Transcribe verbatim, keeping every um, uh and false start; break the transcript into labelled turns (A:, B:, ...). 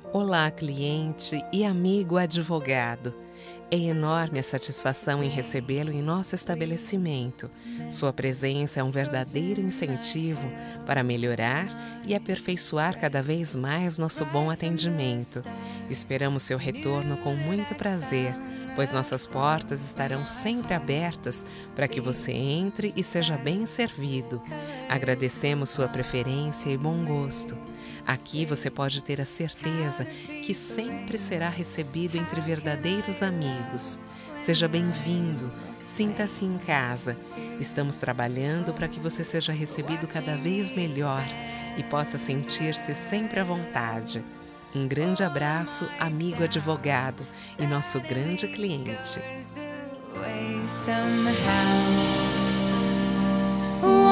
A: Olá, cliente e amigo advogado. É enorme a satisfação em recebê-lo em nosso estabelecimento. Sua presença é um verdadeiro incentivo para melhorar e aperfeiçoar cada vez mais nosso bom atendimento. Esperamos seu retorno com muito prazer, pois nossas portas estarão sempre abertas para que você entre e seja bem servido. Agradecemos sua preferência e bom gosto. Aqui você pode ter a certeza que sempre será recebido entre verdadeiros amigos. Seja bem-vindo, sinta-se em casa. Estamos trabalhando para que você seja recebido cada vez melhor e possa sentir-se sempre à vontade. Um grande abraço, amigo advogado e nosso grande cliente.